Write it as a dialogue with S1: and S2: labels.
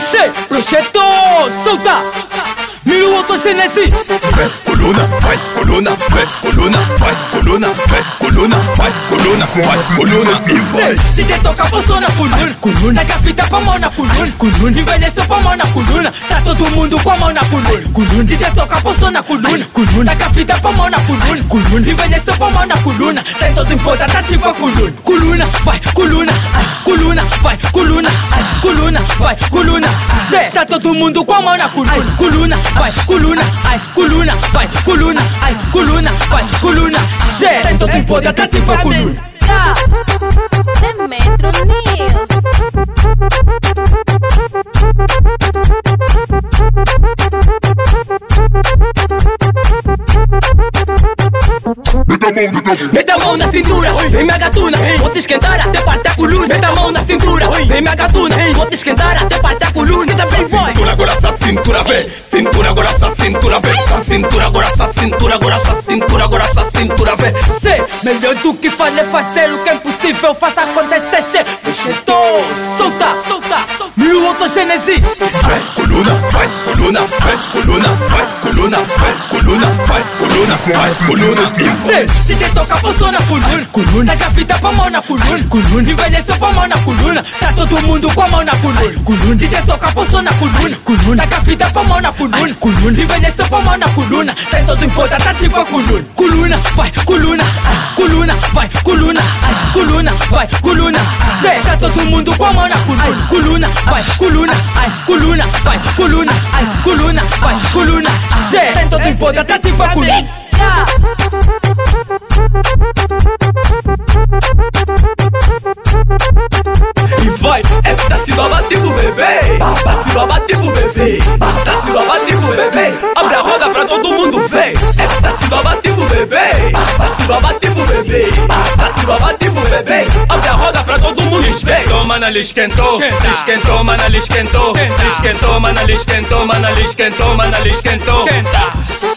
S1: Che, projeto, solta. Mira o autogênese.
S2: Coluna, vai, coluna, vai, coluna, vai, coluna, vai, coluna, vai, coluna, vai, coluna e vai.
S1: DJ toca bolsona coluna, taca a fita com a mão na coluna, envelheceu com a mão na coluna, tá todo mundo com a mão na coluna. DJ toca bolsona coluna, taca a fita com a mão na coluna, envelheceu com a mão na coluna, tem todo empoda, tá tipo a coluna. Coluna, vai, coluna, coluna, vai, coluna, coluna, vai, coluna. Che, tá todo mundo com a mão na coluna, vai, coluna, ai, coluna, vai, coluna, ai, coluna, vai, coluna. Che, tem todo empoda, tá tipo a coluna.
S3: De Metro News.
S1: Meta a mão na cintura, vem minha gatuna, vou te esquentar até partir a coluna. Meta a mão na cintura, vem minha gatuna, vou te esquentar até partir a coluna. Também vai.
S2: Cintura, agora essa cintura vem. Cintura, agora essa cintura vem. Essa cintura, agora essa cintura, agora essa cintura, agora essa cintura vem.
S1: Che, melhor do que falei fazer o que é impossível, faça acontecer. Che, projetou, solta, solta, mil autogênese.
S2: Vai, coluna, vai, coluna, vai, coluna, vai, coluna, vai, coluna, vai, coluna, vai, coluna e vai.
S1: DJ toca bolsona coluna, taca a fita com a mão na coluna, envelheceu com a mão na coluna, tá todo mundo com a mão na coluna. DJ toca bolsona coluna, taca a fita com a mão na coluna, envelheceu com a mão na coluna, tem todo empoda, tá tipo a coluna. Coluna, vai, coluna, coluna, vai, coluna, coluna, vai, coluna. Che, tá todo mundo com a mão na coluna, vai, coluna, ai, coluna, vai, coluna, ai, coluna, vai, coluna. Che, tem todo empoda, tá tipo a coluna.
S2: E vai, é pra cima, bater pro bebê. Pra cima, bater pro bebê. Pra cima, bater pro bebê. Abre a roda pra todo mundo ver. É pra cima, bater pro bebê. Pra cima, bater pro bebê. Pra cima, bater pro bebê. Abre a roda pra todo mundo ver. Esquentou, mana, ele esquentou. Esquentou, mana, ele esquentou. Esquentou, mana, ele esquentou. Mana, ele esquentou, mana, ele esquentou.